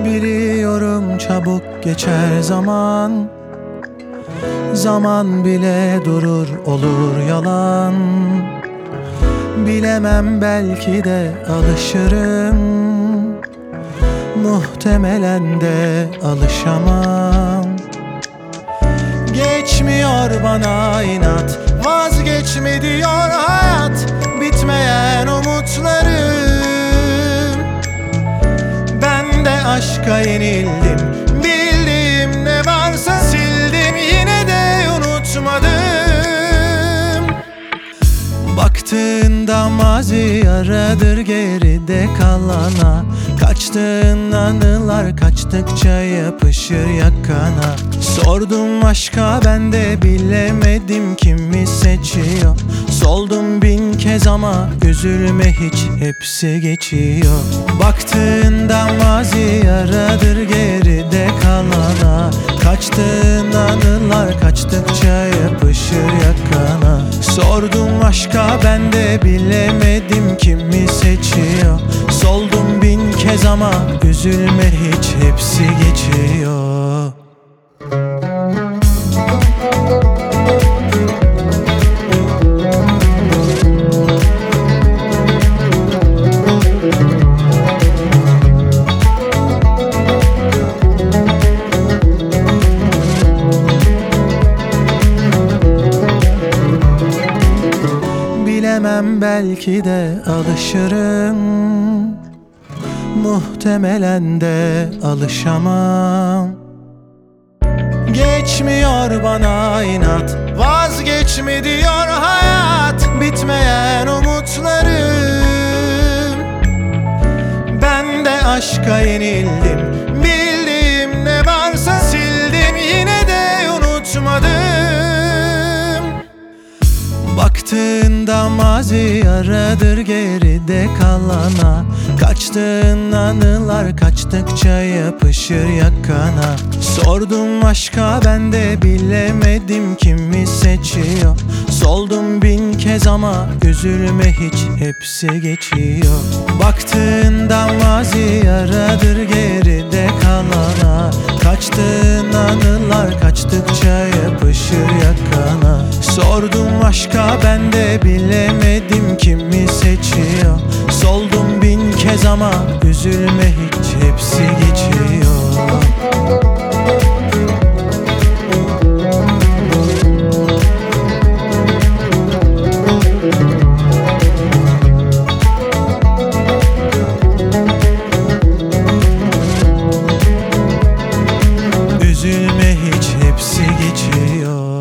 Biliyorum çabuk geçer zaman, zaman bile durur olur yalan. Bilemem, belki de alışırım, muhtemelen de alışamam. Geçmiyor bana inat, vazgeçme diyor hayat, bitmeyen umutlarım. Ben de aşka yenildim, bildiğim ne varsa sildim, yine de unutmadım. Baktığında mazi yaradır geride kalana, kaçtığın anılar kaçtıkça yapışır yakana. Sordum aşka, ben de bilemedim kimi seçiyor. Soldum bin kez ama üzülme hiç, hepsi geçiyor. Baktığında mazi yaradır geride kalana, kaçtığın anılar kaçtıkça yapışır yakana. Sordum aşka, ben de bilemedim kimi seçiyor. Soldum bin kez ama üzülme hiç, hepsi geçiyor. Bilemem, belki de alışırım, muhtemelen de alışamam. Geçmiyor bana inat, vazgeçme diyor hayat, bitmeyen umutlarım. Ben de aşka yenildim, bildiğim ne varsa sildim, yine de unutmadım. Baktığında mazi yaradır geride kalana, kaçtığın anılar kaçtıkça yapışır yakana. Sordum aşka, ben de bilemedim kimi seçiyor. Soldum bin kez ama üzülme hiç, hepsi geçiyor. Baktığında mazi yaradır geride kalana, kaçtığın anılar kaçtıkça yapışır yakana. Sordum aşka, ben de bilemedim kimi seçiyor. Soldum bin kez ama üzülme hiç, hepsi geçiyor. Üzülme hiç, hepsi geçiyor.